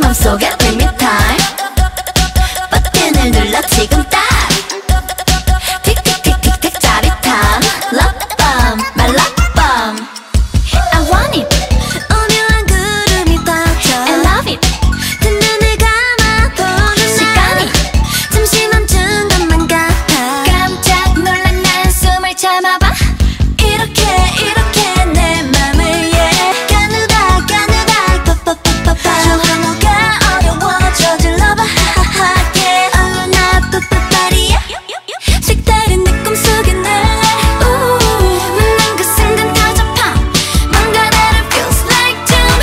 맘속에 Bring me time 버튼을 눌러 지금 딱 틱틱틱틱틱 짜릿함 Love bomb my love bomb I want it 오묘한 구름이 덮쳐 I love it 두 눈을 감아 보는 시간이 잠시 멈춘 것만 같아 깜짝 놀란 난 숨을 참아봐 이렇게 내 맘을 yeah 가누다 빠빠빠빠빠 조금가 어려워 저질러봐 하하하게 Oh 나 빠빠빠리야 색다른 내 꿈속에 날 만난 그 순간 터져파 뭔가 나를 feels like doom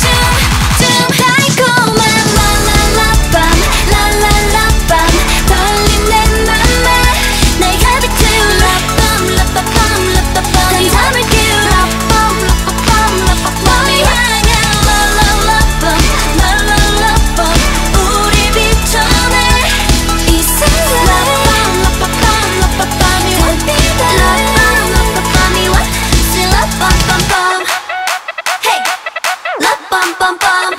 달콤한 라라라밤 라라라밤 떨린 내 맘에 날 가득 채운 라밤 라빠밤 라빠밤 잠을 깨운 라밤 라빠밤 라빠밤 널 향한 라라라밤 라라라밤 우리 비춰내 이 순간 라밤 라빠밤 라빠밤이 달빛에 라밤 라빠밤이 왔지 라밤밤밤 Hey 라밤밤밤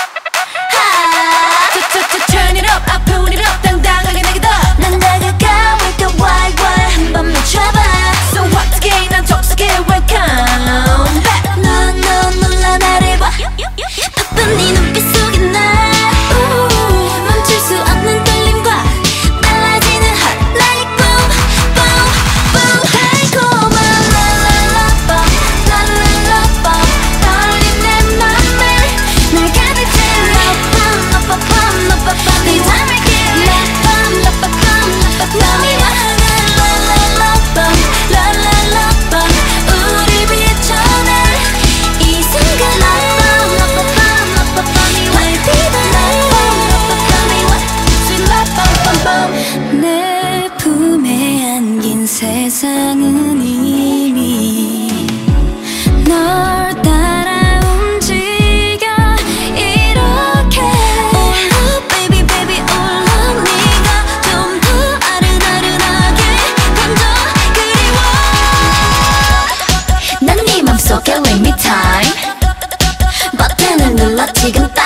Turn it up, I put it up 당당하게 내게 더난 다가가 Wake up, why 한번 멈춰봐 So what again 난 족속에 welcome back 넌 놀라 나를 봐 바쁜 네 눈빛 속에 나 멈출 수 없는 떨림과 빨라지는 heart like boom boom boom 달콤한 라라라밤 라라라밤 떨린 내 맘에 날 가득 채운 라밤 라빠밤 라빠밤 네 잠을 깨운 라밤 라빠밤 라빠밤이 향한 라라라밤 라라라밤 우리 비춰내 이 순간 라밤 라빠밤 라빠밤이 달빛에 라밤 라빠밤이 왔지 라밤밤밤 내 품에 안긴 세상은 이미 널 따라 움직여 이렇게 All up baby baby all up 네가 좀 더 아른아른하게 감정 그리워 난 네 맘속에 Give me time 버튼을 눌러 지금